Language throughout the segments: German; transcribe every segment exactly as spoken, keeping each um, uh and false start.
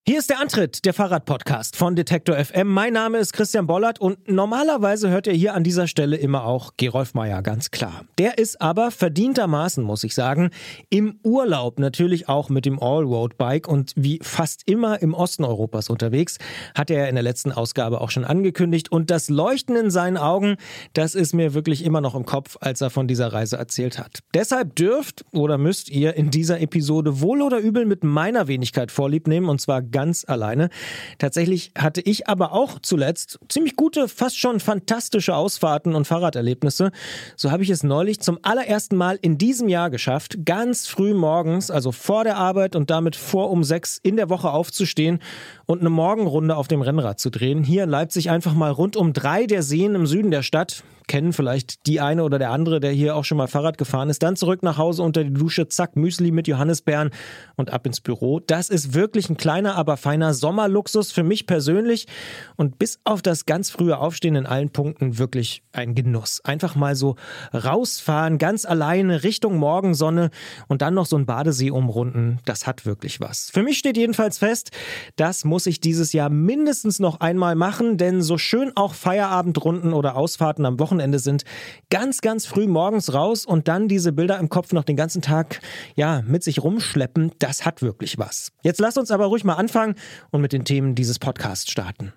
Hier ist der Antritt, der Fahrradpodcast von Detektor F M. Mein Name ist Christian Bollert und normalerweise hört ihr hier an dieser Stelle immer auch Gerolf Meyer, ganz klar. Der ist aber verdientermaßen, muss ich sagen, im Urlaub natürlich auch mit dem Allroad-Bike und wie fast immer im Osten Europas unterwegs, hat er in der letzten Ausgabe auch schon angekündigt. Und das Leuchten in seinen Augen, das ist mir wirklich immer noch im Kopf, als er von dieser Reise erzählt hat. Deshalb dürft oder müsst ihr in dieser Episode wohl oder übel mit meiner Wenigkeit Vorlieb nehmen, und zwar ganz alleine. Tatsächlich hatte ich aber auch zuletzt ziemlich gute, fast schon fantastische Ausfahrten und Fahrraderlebnisse. So habe ich es neulich zum allerersten Mal in diesem Jahr geschafft, ganz früh morgens, also vor der Arbeit und damit vor um sechs in der Woche aufzustehen und eine Morgenrunde auf dem Rennrad zu drehen. Hier in Leipzig einfach mal rund um drei der Seen im Süden der Stadt. Kennen vielleicht die eine oder der andere, der hier auch schon mal Fahrrad gefahren ist. Dann zurück nach Hause unter die Dusche, zack, Müsli mit Johannisbeeren und ab ins Büro. Das ist wirklich ein kleiner, aber feiner Sommerluxus für mich persönlich und bis auf das ganz frühe Aufstehen in allen Punkten wirklich ein Genuss. Einfach mal so rausfahren, ganz alleine Richtung Morgensonne und dann noch so ein Badesee umrunden. Das hat wirklich was. Für mich steht jedenfalls fest, das muss ich dieses Jahr mindestens noch einmal machen, denn so schön auch Feierabendrunden oder Ausfahrten am Wochenende sind, ganz, ganz früh morgens raus und dann diese Bilder im Kopf noch den ganzen Tag ja, mit sich rumschleppen, das hat wirklich was. Jetzt lasst uns aber ruhig mal anfangen und mit den Themen dieses Podcasts starten.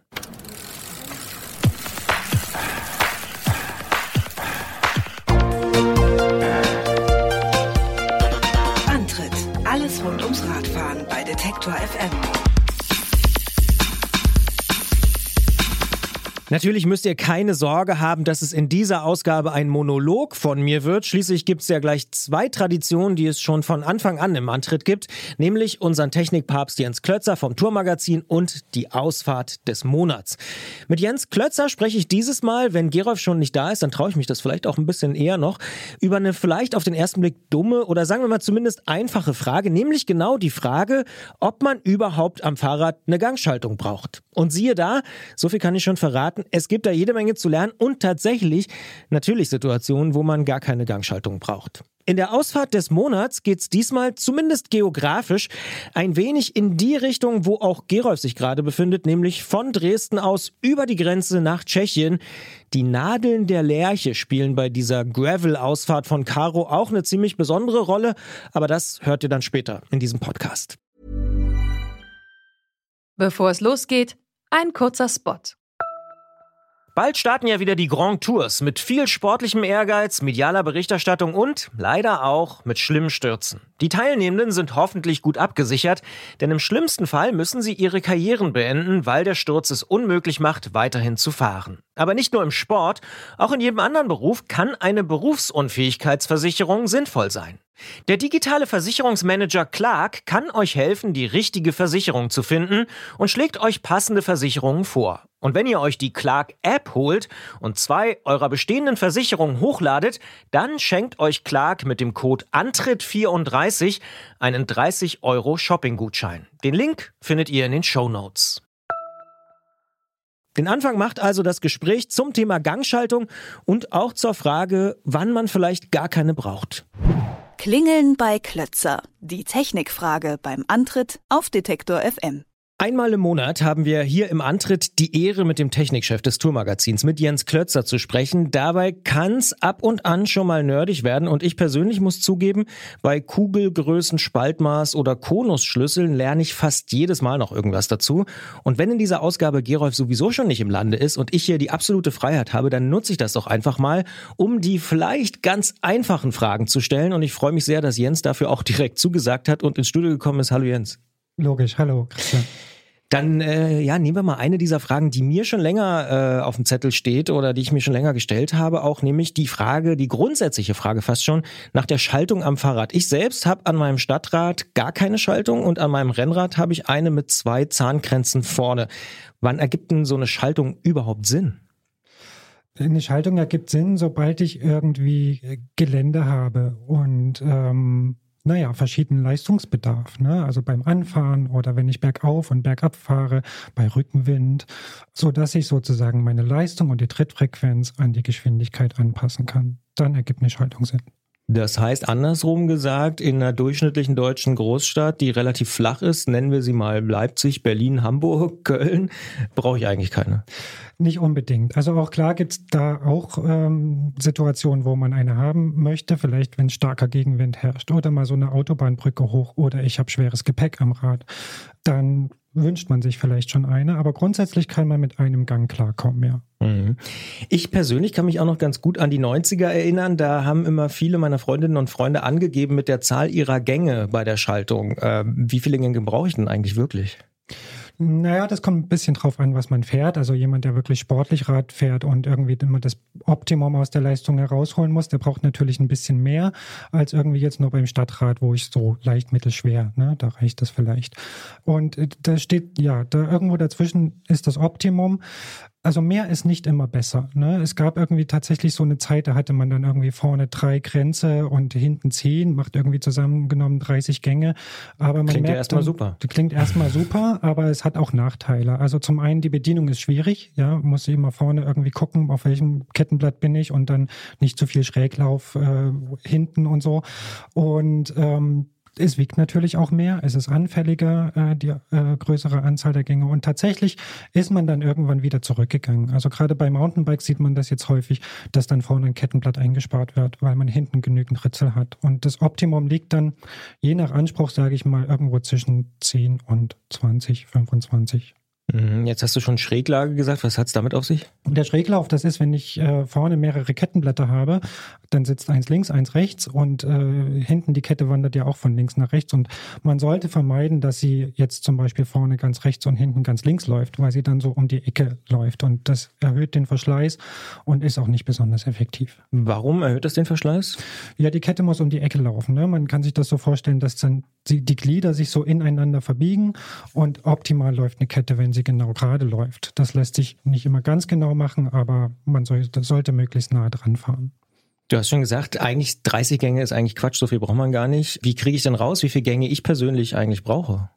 Antritt: Alles rund ums Radfahren bei Detektor F M. Natürlich müsst ihr keine Sorge haben, dass es in dieser Ausgabe ein Monolog von mir wird. Schließlich gibt es ja gleich zwei Traditionen, die es schon von Anfang an im Antritt gibt, nämlich unseren Technikpapst Jens Klötzer vom Tourmagazin und die Ausfahrt des Monats. Mit Jens Klötzer spreche ich dieses Mal, wenn Gerolf schon nicht da ist, dann traue ich mich das vielleicht auch ein bisschen eher noch, über eine vielleicht auf den ersten Blick dumme oder sagen wir mal zumindest einfache Frage, nämlich genau die Frage, ob man überhaupt am Fahrrad eine Gangschaltung braucht. Und siehe da, so viel kann ich schon verraten, es gibt da jede Menge zu lernen und tatsächlich natürlich Situationen, wo man gar keine Gangschaltung braucht. In der Ausfahrt des Monats geht's diesmal, zumindest geografisch, ein wenig in die Richtung, wo auch Gerolf sich gerade befindet, nämlich von Dresden aus über die Grenze nach Tschechien. Die Nadeln der Lerche spielen bei dieser Gravel-Ausfahrt von Karo auch eine ziemlich besondere Rolle, aber das hört ihr dann später in diesem Podcast. Bevor es losgeht, ein kurzer Spot. Bald starten ja wieder die Grand Tours mit viel sportlichem Ehrgeiz, medialer Berichterstattung und leider auch mit schlimmen Stürzen. Die Teilnehmenden sind hoffentlich gut abgesichert, denn im schlimmsten Fall müssen sie ihre Karrieren beenden, weil der Sturz es unmöglich macht, weiterhin zu fahren. Aber nicht nur im Sport, auch in jedem anderen Beruf kann eine Berufsunfähigkeitsversicherung sinnvoll sein. Der digitale Versicherungsmanager Clark kann euch helfen, die richtige Versicherung zu finden und schlägt euch passende Versicherungen vor. Und wenn ihr euch die Clark-App holt und zwei eurer bestehenden Versicherungen hochladet, dann schenkt euch Clark mit dem Code Antritt vierunddreißig einen dreißig Euro Shopping-Gutschein. Den Link findet ihr in den Shownotes. Den Anfang macht also das Gespräch zum Thema Gangschaltung und auch zur Frage, wann man vielleicht gar keine braucht. Klingeln bei Klötzer. Die Technikfrage beim Antritt auf Detektor F M. Einmal im Monat haben wir hier im Antritt die Ehre, mit dem Technikchef des Tourmagazins, mit Jens Klötzer, zu sprechen. Dabei kann's ab und an schon mal nerdig werden und ich persönlich muss zugeben, bei Kugelgrößen, Spaltmaß oder Konusschlüsseln lerne ich fast jedes Mal noch irgendwas dazu. Und wenn in dieser Ausgabe Gerolf sowieso schon nicht im Lande ist und ich hier die absolute Freiheit habe, dann nutze ich das doch einfach mal, um die vielleicht ganz einfachen Fragen zu stellen. Und ich freue mich sehr, dass Jens dafür auch direkt zugesagt hat und ins Studio gekommen ist. Hallo Jens. Logisch, hallo Christian. Dann äh, ja, nehmen wir mal eine dieser Fragen, die mir schon länger äh, auf dem Zettel steht oder die ich mir schon länger gestellt habe, auch nämlich die Frage, die grundsätzliche Frage fast schon, nach der Schaltung am Fahrrad. Ich selbst habe an meinem Stadtrad gar keine Schaltung und an meinem Rennrad habe ich eine mit zwei Zahnkränzen vorne. Wann ergibt denn so eine Schaltung überhaupt Sinn? Eine Schaltung ergibt Sinn, sobald ich irgendwie Gelände habe und ähm Naja, verschiedenen Leistungsbedarf, ne? Also beim Anfahren oder wenn ich bergauf und bergab fahre, bei Rückenwind, so dass ich sozusagen meine Leistung und die Trittfrequenz an die Geschwindigkeit anpassen kann. Dann ergibt eine Schaltung Sinn. Das heißt, andersrum gesagt, in einer durchschnittlichen deutschen Großstadt, die relativ flach ist, nennen wir sie mal Leipzig, Berlin, Hamburg, Köln, brauche ich eigentlich keine. Nicht unbedingt. Also auch klar gibt es da auch ähm, Situationen, wo man eine haben möchte, vielleicht wenn starker Gegenwind herrscht oder mal so eine Autobahnbrücke hoch oder ich habe schweres Gepäck am Rad. Dann wünscht man sich vielleicht schon eine, aber grundsätzlich kann man mit einem Gang klarkommen, ja. Ich persönlich kann mich auch noch ganz gut an die neunziger erinnern. Da haben immer viele meiner Freundinnen und Freunde angegeben mit der Zahl ihrer Gänge bei der Schaltung. Äh, wie viele Gänge brauche ich denn eigentlich wirklich? Naja, das kommt ein bisschen drauf an, was man fährt. Also jemand, der wirklich sportlich Rad fährt und irgendwie immer das Optimum aus der Leistung herausholen muss, der braucht natürlich ein bisschen mehr als irgendwie jetzt nur beim Stadtrad, wo ich so leicht mittelschwer, ne, da reicht das vielleicht. Und da steht, ja, da irgendwo dazwischen ist das Optimum. Also mehr ist nicht immer besser. Ne? Es gab irgendwie tatsächlich so eine Zeit, da hatte man dann irgendwie vorne drei Grenze und hinten zehn, macht irgendwie zusammengenommen dreißig Gänge. Aber man klingt merkt ja erstmal dann, super. Klingt erstmal super, aber es hat auch Nachteile. Also zum einen, die Bedienung ist schwierig. Ja, muss ich immer vorne irgendwie gucken, auf welchem Kettenblatt bin ich und dann nicht zu viel Schräglauf äh, hinten und so. Und ähm, es wiegt natürlich auch mehr, es ist anfälliger, äh, die äh, größere Anzahl der Gänge und tatsächlich ist man dann irgendwann wieder zurückgegangen. Also gerade bei Mountainbikes sieht man das jetzt häufig, dass dann vorne ein Kettenblatt eingespart wird, weil man hinten genügend Ritzel hat. Und das Optimum liegt dann je nach Anspruch, sage ich mal, irgendwo zwischen zehn und zwanzig, fünfundzwanzig. Jetzt hast du schon Schräglage gesagt. Was hat es damit auf sich? Der Schräglauf, das ist, wenn ich äh, vorne mehrere Kettenblätter habe, dann sitzt eins links, eins rechts und äh, hinten die Kette wandert ja auch von links nach rechts. Und man sollte vermeiden, dass sie jetzt zum Beispiel vorne ganz rechts und hinten ganz links läuft, weil sie dann so um die Ecke läuft. Und das erhöht den Verschleiß und ist auch nicht besonders effektiv. Warum erhöht das den Verschleiß? Ja, die Kette muss um die Ecke laufen. Ne? Man kann sich das so vorstellen, dass dann die, die Glieder sich so ineinander verbiegen und optimal läuft eine Kette, wenn sie genau gerade läuft. Das lässt sich nicht immer ganz genau machen, aber man soll, das sollte möglichst nah dran fahren. Du hast schon gesagt, eigentlich dreißig Gänge ist eigentlich Quatsch, so viel braucht man gar nicht. Wie kriege ich denn raus, wie viele Gänge ich persönlich eigentlich brauche?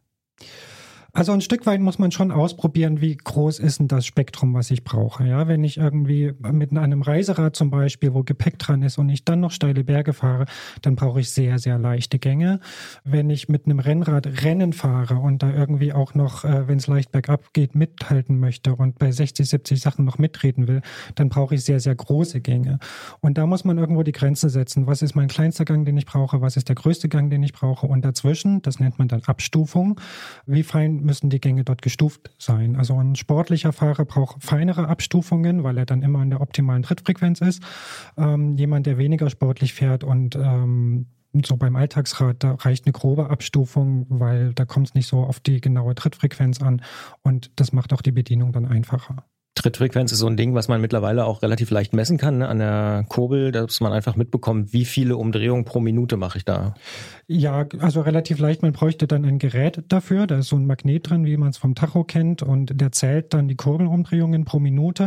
Also ein Stück weit muss man schon ausprobieren, wie groß ist denn das Spektrum, was ich brauche. Ja, wenn ich irgendwie mit einem Reiserad zum Beispiel, wo Gepäck dran ist und ich dann noch steile Berge fahre, dann brauche ich sehr, sehr leichte Gänge. Wenn ich mit einem Rennrad Rennen fahre und da irgendwie auch noch, äh, wenn es leicht bergab geht, mithalten möchte und bei sechzig, siebzig Sachen noch mitreden will, dann brauche ich sehr, sehr große Gänge. Und da muss man irgendwo die Grenze setzen. Was ist mein kleinster Gang, den ich brauche? Was ist der größte Gang, den ich brauche? Und dazwischen, das nennt man dann Abstufung, wie fein müssen die Gänge dort gestuft sein. Also ein sportlicher Fahrer braucht feinere Abstufungen, weil er dann immer an der optimalen Trittfrequenz ist. Ähm, jemand, der weniger sportlich fährt und ähm, so beim Alltagsrad, da reicht eine grobe Abstufung, weil da kommt es nicht so auf die genaue Trittfrequenz an und das macht auch die Bedienung dann einfacher. Trittfrequenz ist so ein Ding, was man mittlerweile auch relativ leicht messen kann, ne? An der Kurbel, dass man einfach mitbekommt, wie viele Umdrehungen pro Minute mache ich da. Ja, also relativ leicht. Man bräuchte dann ein Gerät dafür. Da ist so ein Magnet drin, wie man es vom Tacho kennt und der zählt dann die Kurbelumdrehungen pro Minute.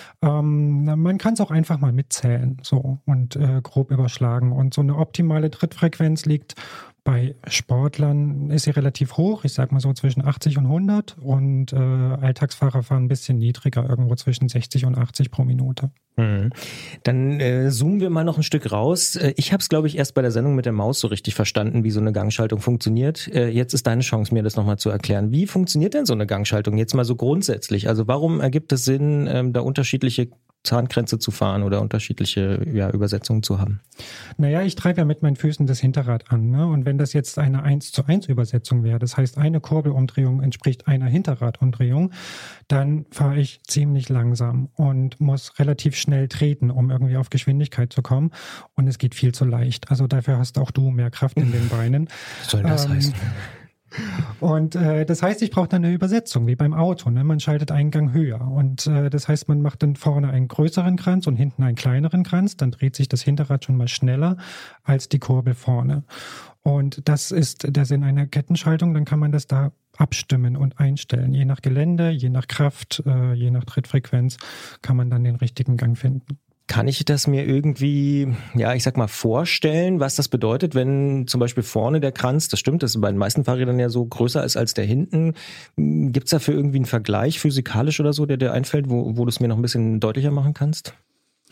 Ähm, man kann es auch einfach mal mitzählen so und äh, grob überschlagen. Und so eine optimale Trittfrequenz liegt bei Sportlern, ist sie relativ hoch, ich sag mal so zwischen achtzig und hundert und äh, Alltagsfahrer fahren ein bisschen niedriger, irgendwo zwischen sechzig und achtzig pro Minute. Mhm. Dann äh, zoomen wir mal noch ein Stück raus. Ich habe es, glaube ich, erst bei der Sendung mit der Maus so richtig verstanden, wie so eine Gangschaltung funktioniert. Äh, jetzt ist deine Chance, mir das nochmal zu erklären. Wie funktioniert denn so eine Gangschaltung jetzt mal so grundsätzlich? Also warum ergibt es Sinn, ähm, da unterschiedliche Zahngrenze zu fahren oder unterschiedliche ja, Übersetzungen zu haben? Naja, ich treibe ja mit meinen Füßen das Hinterrad an. Ne? Und wenn das jetzt eine eins zu eins Übersetzung wäre, das heißt eine Kurbelumdrehung entspricht einer Hinterradumdrehung, dann fahre ich ziemlich langsam und muss relativ schnell treten, um irgendwie auf Geschwindigkeit zu kommen. Und es geht viel zu leicht. Also dafür hast auch du mehr Kraft in den Beinen. Was soll das ähm, heißen? Und äh, das heißt, ich brauche dann eine Übersetzung, wie beim Auto. Ne? Man schaltet einen Gang höher. Und äh, das heißt, man macht dann vorne einen größeren Kranz und hinten einen kleineren Kranz. Dann dreht sich das Hinterrad schon mal schneller als die Kurbel vorne. Und das ist der Sinn einer Kettenschaltung. Dann kann man das da abstimmen und einstellen. Je nach Gelände, je nach Kraft, äh, je nach Trittfrequenz kann man dann den richtigen Gang finden. Kann ich das mir irgendwie, ja, ich sag mal, vorstellen, was das bedeutet, wenn zum Beispiel vorne der Kranz, das stimmt, das ist bei den meisten Fahrrädern ja so größer ist als der hinten. Gibt's dafür irgendwie einen Vergleich physikalisch oder so, der dir einfällt, wo, wo du es mir noch ein bisschen deutlicher machen kannst?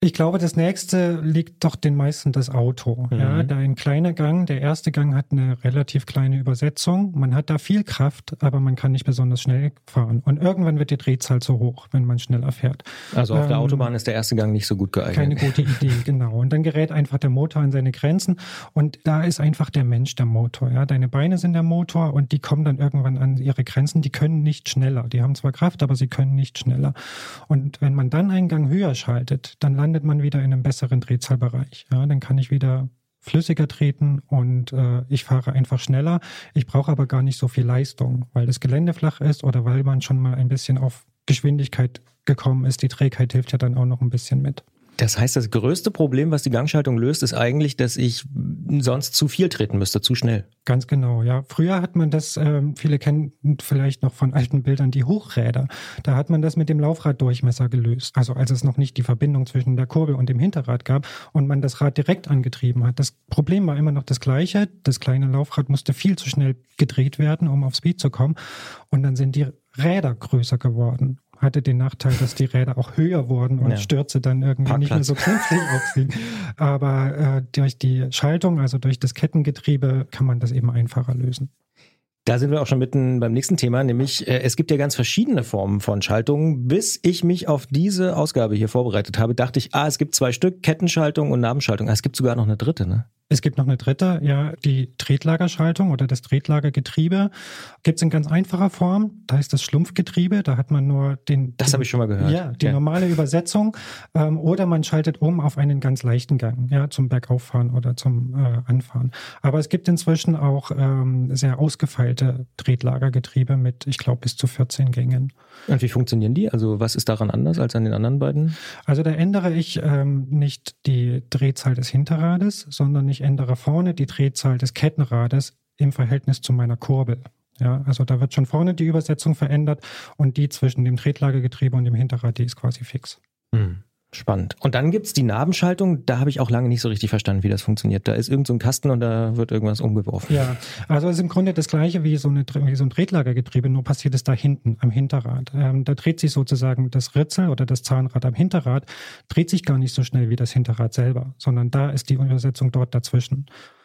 Ich glaube, das nächste liegt doch den meisten das Auto. Mhm. Ja, da ein kleiner Gang, der erste Gang hat eine relativ kleine Übersetzung. Man hat da viel Kraft, aber man kann nicht besonders schnell fahren. Und irgendwann wird die Drehzahl zu hoch, wenn man schneller fährt. Also auf ähm, der Autobahn ist der erste Gang nicht so gut geeignet. Keine gute Idee, genau. Und dann gerät einfach der Motor an seine Grenzen. Und da ist einfach der Mensch der Motor. Ja, deine Beine sind der Motor und die kommen dann irgendwann an ihre Grenzen. Die können nicht schneller. Die haben zwar Kraft, aber sie können nicht schneller. Und wenn man dann einen Gang höher schaltet, dann landet man wieder in einem besseren Drehzahlbereich. Ja, dann kann ich wieder flüssiger treten und äh, ich fahre einfach schneller. Ich brauche aber gar nicht so viel Leistung, weil das Gelände flach ist oder weil man schon mal ein bisschen auf Geschwindigkeit gekommen ist. Die Trägheit hilft ja dann auch noch ein bisschen mit. Das heißt, das größte Problem, was die Gangschaltung löst, ist eigentlich, dass ich sonst zu viel treten müsste, zu schnell. Ganz genau, ja. Früher hat man das, ähm, viele kennen vielleicht noch von alten Bildern die Hochräder. Da hat man das mit dem Laufraddurchmesser gelöst. Also als es noch nicht die Verbindung zwischen der Kurbel und dem Hinterrad gab und man das Rad direkt angetrieben hat. Das Problem war immer noch das gleiche. Das kleine Laufrad musste viel zu schnell gedreht werden, um auf Speed zu kommen. Und dann sind die Räder größer geworden. Hatte den Nachteil, dass die Räder auch höher wurden und ja. Stürze dann irgendwie Parkplatz. Nicht mehr so knifflig aussehen. Aber äh, durch die Schaltung, also durch das Kettengetriebe, kann man das eben einfacher lösen. Da sind wir auch schon mitten beim nächsten Thema, nämlich äh, es gibt ja ganz verschiedene Formen von Schaltungen. Bis ich mich auf diese Ausgabe hier vorbereitet habe, dachte ich, ah, es gibt zwei Stück, Kettenschaltung und Nabenschaltung. Ah, es gibt sogar noch eine dritte, ne? Es gibt noch eine dritte, ja, die Tretlagerschaltung oder das Tretlagergetriebe. Gibt es in ganz einfacher Form, da ist das Schlumpfgetriebe, da hat man nur den... Das habe ich schon mal gehört. Ja, die ja. normale Übersetzung. Ähm, oder man schaltet um auf einen ganz leichten Gang, ja, zum Bergauffahren oder zum äh, Anfahren. Aber es gibt inzwischen auch ähm, sehr ausgefeilte Tretlagergetriebe mit, ich glaube, bis zu vierzehn Gängen. Und wie funktionieren die? Also was ist daran anders als an den anderen beiden? Also da ändere ich ähm, nicht die Drehzahl des Hinterrades, sondern ich ändere vorne die Drehzahl des Kettenrades im Verhältnis zu meiner Kurbel. Ja, also da wird schon vorne die Übersetzung verändert und die zwischen dem Tretlagergetriebe und dem Hinterrad, die ist quasi fix. Hm, spannend. Und dann gibt's die Nabenschaltung, da habe ich auch lange nicht so richtig verstanden, wie das funktioniert. Da ist irgend so ein Kasten und da wird irgendwas umgeworfen. Ja, also es ist im Grunde das Gleiche wie so, eine, wie so ein Tretlagergetriebe, nur passiert es da hinten, am Hinterrad. Ähm, da dreht sich sozusagen das Ritzel oder das Zahnrad am Hinterrad, dreht sich gar nicht so schnell wie das Hinterrad selber, sondern da ist die Übersetzung dort dazwischen.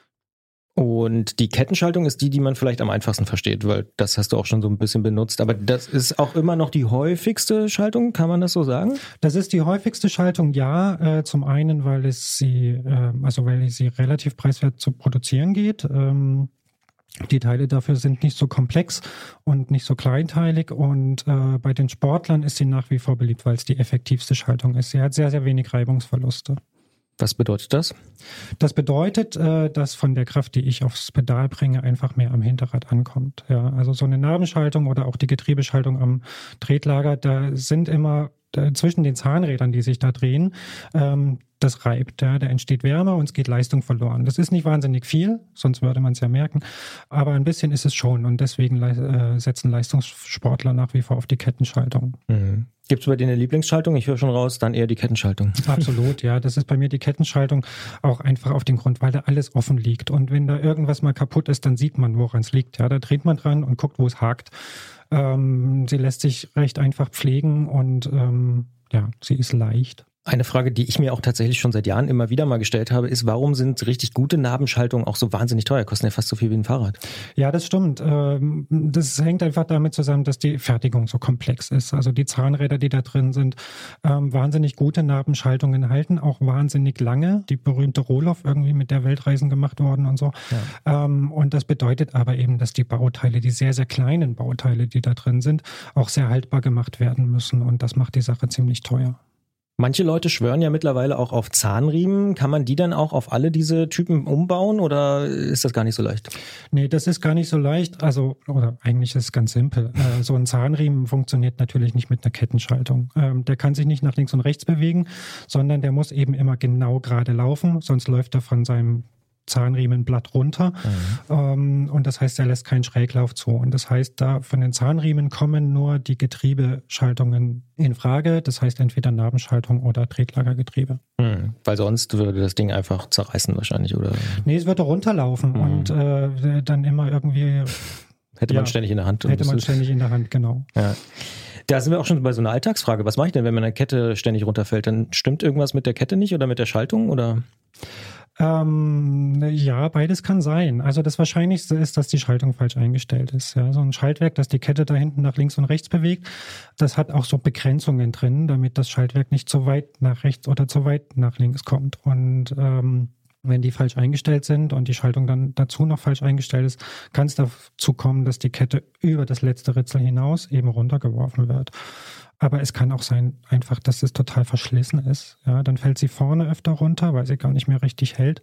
Und die Kettenschaltung ist die, die man vielleicht am einfachsten versteht, weil das hast du auch schon so ein bisschen benutzt. Aber das ist auch immer noch die häufigste Schaltung, kann man das so sagen? Das ist die häufigste Schaltung, ja. Äh, zum einen, weil es sie, äh, also weil sie relativ preiswert zu produzieren geht. Ähm, die Teile dafür sind nicht so komplex und nicht so kleinteilig. Und äh, bei den Sportlern ist sie nach wie vor beliebt, weil es die effektivste Schaltung ist. Sie hat sehr, sehr wenig Reibungsverluste. Was bedeutet das? Das bedeutet, dass von der Kraft, die ich aufs Pedal bringe, einfach mehr am Hinterrad ankommt. Ja, also so eine Nabenschaltung oder auch die Getriebeschaltung am Tretlager, da sind immer zwischen den Zahnrädern, die sich da drehen, ähm, das reibt. Ja, da entsteht Wärme und es geht Leistung verloren. Das ist nicht wahnsinnig viel, sonst würde man es ja merken, aber ein bisschen ist es schon und deswegen äh, setzen Leistungssportler nach wie vor auf die Kettenschaltung. Mhm. Gibt es bei dir eine Lieblingsschaltung? Ich höre schon raus, dann eher die Kettenschaltung. Absolut, ja. Das ist bei mir die Kettenschaltung auch einfach auf den Grund, weil da alles offen liegt. Und wenn da irgendwas mal kaputt ist, dann sieht man, woran es liegt. Ja, da dreht man dran und guckt, wo es hakt. Ähm, sie lässt sich recht einfach pflegen und ähm, ja, sie ist leicht. Eine Frage, die ich mir auch tatsächlich schon seit Jahren immer wieder mal gestellt habe, ist, warum sind richtig gute Nabenschaltungen auch so wahnsinnig teuer? Kosten ja fast so viel wie ein Fahrrad. Ja, das stimmt. Das hängt einfach damit zusammen, dass die Fertigung so komplex ist. Also die Zahnräder, die da drin sind, wahnsinnig gute Nabenschaltungen halten, auch wahnsinnig lange. Die berühmte Rohloff irgendwie mit der Weltreisen gemacht worden und so. Ja. Und das bedeutet aber eben, dass die Bauteile, die sehr, sehr kleinen Bauteile, die da drin sind, auch sehr haltbar gemacht werden müssen. Und das macht die Sache ziemlich teuer. Manche Leute schwören ja mittlerweile auch auf Zahnriemen. Kann man die dann auch auf alle diese Typen umbauen oder ist das gar nicht so leicht? Nee, das ist gar nicht so leicht. Also, oder eigentlich ist es ganz simpel. Äh, so ein Zahnriemen funktioniert natürlich nicht mit einer Kettenschaltung. Ähm, der kann sich nicht nach links und rechts bewegen, sondern der muss eben immer genau gerade laufen, sonst läuft er von seinem Zahnriemenblatt runter. Mhm. Ähm, und das heißt, er lässt keinen Schräglauf zu. Und das heißt, da von den Zahnriemen kommen nur die Getriebeschaltungen in Frage. Das heißt entweder Nabenschaltung oder Tretlagergetriebe. Mhm. Weil sonst würde das Ding einfach zerreißen wahrscheinlich, oder? Nee, es würde runterlaufen mhm. und äh, dann immer irgendwie... Hätte ja, man ständig in der Hand. Hätte man ständig in der Hand, genau. Ja. Da sind wir auch schon bei so einer Alltagsfrage. Was mache ich denn, wenn meine Kette ständig runterfällt? Dann stimmt irgendwas mit der Kette nicht oder mit der Schaltung? Oder? Ähm, ja, beides kann sein. Also das Wahrscheinlichste ist, dass die Schaltung falsch eingestellt ist. Ja, so ein Schaltwerk, das die Kette da hinten nach links und rechts bewegt, das hat auch so Begrenzungen drin, damit das Schaltwerk nicht zu weit nach rechts oder zu weit nach links kommt. Und ähm, wenn die falsch eingestellt sind und die Schaltung dann dazu noch falsch eingestellt ist, kann es dazu kommen, dass die Kette über das letzte Ritzel hinaus eben runtergeworfen wird. Aber es kann auch sein, einfach, dass es total verschlissen ist. Ja, dann fällt sie vorne öfter runter, weil sie gar nicht mehr richtig hält.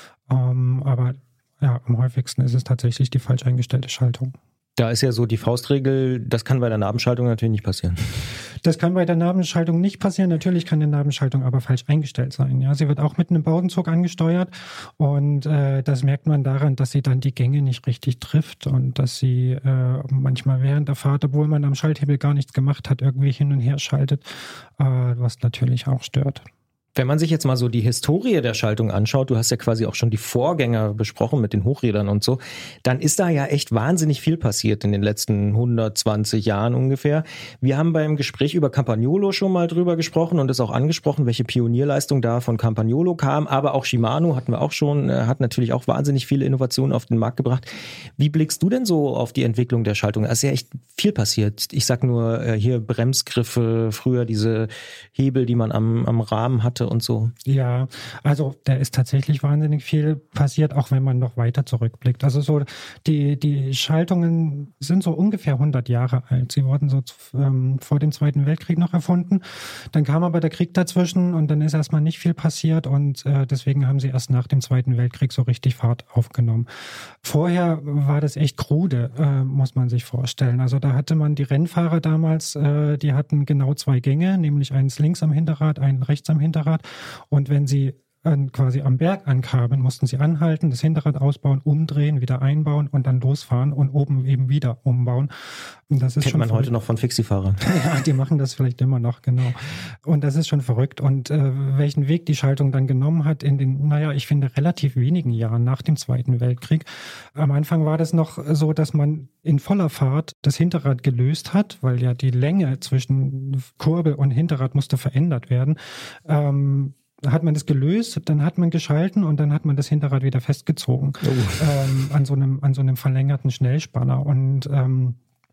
Ähm, aber ja, am häufigsten ist es tatsächlich die falsch eingestellte Schaltung. Da ist ja so die Faustregel, das kann bei der Nabenschaltung natürlich nicht passieren. Das kann bei der Nabenschaltung nicht passieren. Natürlich kann die Nabenschaltung aber falsch eingestellt sein. Ja, sie wird auch mit einem Bowdenzug angesteuert und äh, das merkt man daran, dass sie dann die Gänge nicht richtig trifft und dass sie äh, manchmal während der Fahrt, obwohl man am Schalthebel gar nichts gemacht hat, irgendwie hin und her schaltet, äh, was natürlich auch stört. Wenn man sich jetzt mal so die Historie der Schaltung anschaut, du hast ja quasi auch schon die Vorgänger besprochen mit den Hochrädern und so, dann ist da ja echt wahnsinnig viel passiert in den letzten hundertzwanzig Jahren ungefähr. Wir haben beim Gespräch über Campagnolo schon mal drüber gesprochen und es auch angesprochen, welche Pionierleistung da von Campagnolo kam, aber auch Shimano hatten wir auch schon, hat natürlich auch wahnsinnig viele Innovationen auf den Markt gebracht. Wie blickst du denn so auf die Entwicklung der Schaltung? Da ist ja echt viel passiert. Ich sag nur hier Bremsgriffe, früher diese Hebel, die man am, am Rahmen hatte und so. Ja, also da ist tatsächlich wahnsinnig viel passiert, auch wenn man noch weiter zurückblickt. Also so die, die Schaltungen sind so ungefähr hundert Jahre alt. Sie wurden so ähm, vor dem Zweiten Weltkrieg noch erfunden. Dann kam aber der Krieg dazwischen und dann ist erstmal nicht viel passiert und äh, deswegen haben sie erst nach dem Zweiten Weltkrieg so richtig Fahrt aufgenommen. Vorher war das echt krude, äh, muss man sich vorstellen. Also da hatte man die Rennfahrer damals, äh, die hatten genau zwei Gänge, nämlich eins links am Hinterrad, einen rechts am Hinterrad. Und wenn sie äh, quasi am Berg ankamen, mussten sie anhalten, das Hinterrad ausbauen, umdrehen, wieder einbauen und dann losfahren und oben eben wieder umbauen. Und das ist Kennt schon man verrückt. heute noch von Fixie-Fahrern. Ja, die machen das vielleicht immer noch, genau. Und das ist schon verrückt. Und äh, welchen Weg die Schaltung dann genommen hat in den, naja, ich finde, relativ wenigen Jahren nach dem Zweiten Weltkrieg. Am Anfang war das noch so, dass man in voller Fahrt das Hinterrad gelöst hat, weil ja die Länge zwischen Kurbel und Hinterrad musste verändert werden. Ähm, hat man das gelöst, dann hat man geschalten und dann hat man das Hinterrad wieder festgezogen oh. ähm, an so einem an so einem verlängerten Schnellspanner und ähm,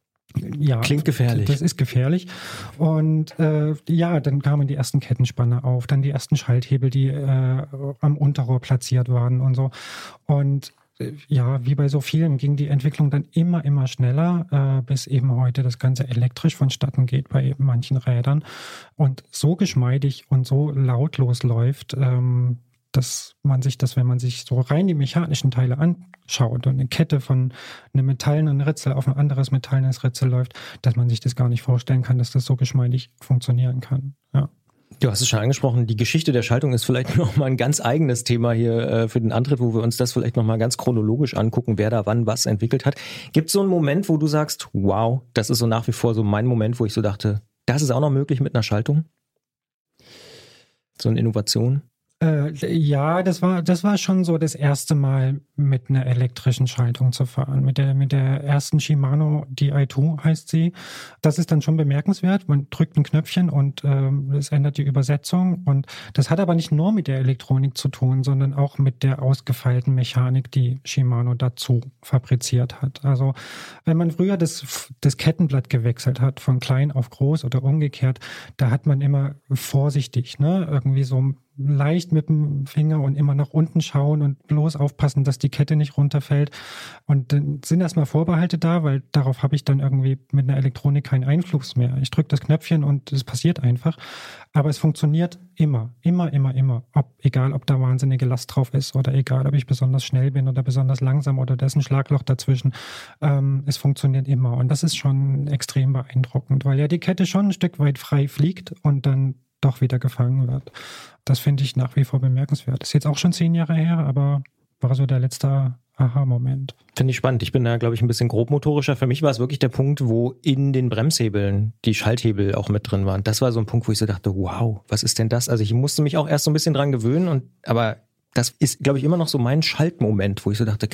ja, klingt gefährlich. Das ist gefährlich. Und äh, ja, dann kamen die ersten Kettenspanner auf, dann die ersten Schalthebel, die äh, am Unterrohr platziert waren und so. Und ja, wie bei so vielen ging die Entwicklung dann immer, immer schneller, äh, bis eben heute das Ganze elektrisch vonstatten geht bei manchen Rädern und so geschmeidig und so lautlos läuft, ähm, dass man sich das, wenn man sich so rein die mechanischen Teile anschaut und eine Kette von einem metallenen Ritzel auf ein anderes metallenes Ritzel läuft, dass man sich das gar nicht vorstellen kann, dass das so geschmeidig funktionieren kann. Ja. Du hast es schon angesprochen, die Geschichte der Schaltung ist vielleicht nochmal ein ganz eigenes Thema hier äh, für den Antritt, wo wir uns das vielleicht nochmal ganz chronologisch angucken, wer da wann was entwickelt hat. Gibt es so einen Moment, wo du sagst, wow, das ist so nach wie vor so mein Moment, wo ich so dachte, das ist auch noch möglich mit einer Schaltung? So eine Innovation? Äh, ja, das war, das war schon so das erste Mal mit einer elektrischen Schaltung zu fahren. Mit der, mit der ersten Shimano D I zwei heißt sie. Das ist dann schon bemerkenswert. Man drückt ein Knöpfchen und ähm, das ändert die Übersetzung. Und das hat aber nicht nur mit der Elektronik zu tun, sondern auch mit der ausgefeilten Mechanik, die Shimano dazu fabriziert hat. Also wenn man früher das, das Kettenblatt gewechselt hat, von klein auf groß oder umgekehrt, da hat man immer vorsichtig, ne, irgendwie so leicht mit dem Finger und immer nach unten schauen und bloß aufpassen, dass die Kette nicht runterfällt. Und dann sind erstmal Vorbehalte da, weil darauf habe ich dann irgendwie mit einer Elektronik keinen Einfluss mehr. Ich drücke das Knöpfchen und es passiert einfach. Aber es funktioniert immer, immer, immer, immer. Ob, egal, ob da wahnsinnige Last drauf ist oder egal, ob ich besonders schnell bin oder besonders langsam oder da ist ein Schlagloch dazwischen. Ähm, es funktioniert immer. Und das ist schon extrem beeindruckend, weil ja die Kette schon ein Stück weit frei fliegt und dann doch wieder gefangen wird. Das finde ich nach wie vor bemerkenswert. Ist jetzt auch schon zehn Jahre her, aber war so der letzte Aha-Moment. Finde ich spannend. Ich bin da, glaube ich, ein bisschen grobmotorischer. Für mich war es wirklich der Punkt, wo in den Bremshebeln die Schalthebel auch mit drin waren. Das war so ein Punkt, wo ich so dachte, wow, was ist denn das? Also ich musste mich auch erst so ein bisschen dran gewöhnen, und aber das ist, glaube ich, immer noch so mein Schaltmoment, wo ich so dachte, krass,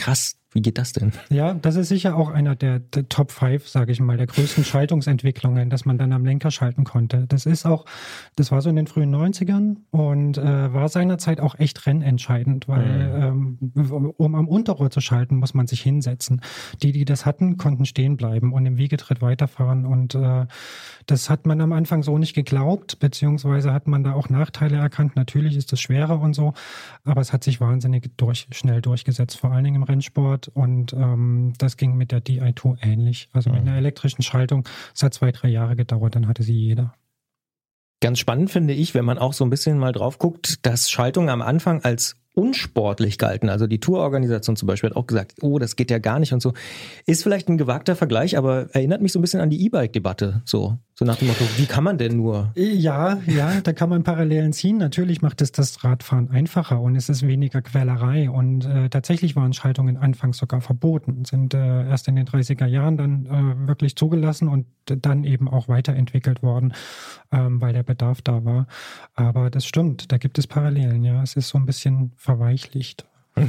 Wie geht das denn? Ja, das ist sicher auch einer der, der Top fünf, sage ich mal, der größten Schaltungsentwicklungen, dass man dann am Lenker schalten konnte. Das ist auch, das war so in den frühen neunzigern und äh, war seinerzeit auch echt rennentscheidend, weil mhm. ähm, um am Unterrohr zu schalten, muss man sich hinsetzen. Die, die das hatten, konnten stehen bleiben und im Wiegetritt weiterfahren und äh, das hat man am Anfang so nicht geglaubt, beziehungsweise hat man da auch Nachteile erkannt. Natürlich ist es schwerer und so, aber es hat sich wahnsinnig durch, schnell durchgesetzt, vor allen Dingen im Rennsport. Und ähm, das ging mit der D I zwei ähnlich. Also mit einer elektrischen Schaltung. Es hat zwei, drei Jahre gedauert, dann hatte sie jeder. Ganz spannend finde ich, wenn man auch so ein bisschen mal drauf guckt, dass Schaltungen am Anfang als unsportlich galten. Also die Tourorganisation zum Beispiel hat auch gesagt, oh, das geht ja gar nicht und so. Ist vielleicht ein gewagter Vergleich, aber erinnert mich so ein bisschen an die E-Bike-Debatte. So, so nach dem Motto, wie kann man denn nur? Ja, ja, da kann man Parallelen ziehen. Natürlich macht es das Radfahren einfacher und es ist weniger Quälerei. Und äh, tatsächlich waren Schaltungen anfangs sogar verboten, sind äh, erst in den dreißiger Jahren dann äh, wirklich zugelassen und dann eben auch weiterentwickelt worden, ähm, weil der Bedarf da war. Aber das stimmt, da gibt es Parallelen, ja. Es ist so ein bisschen verweichlicht.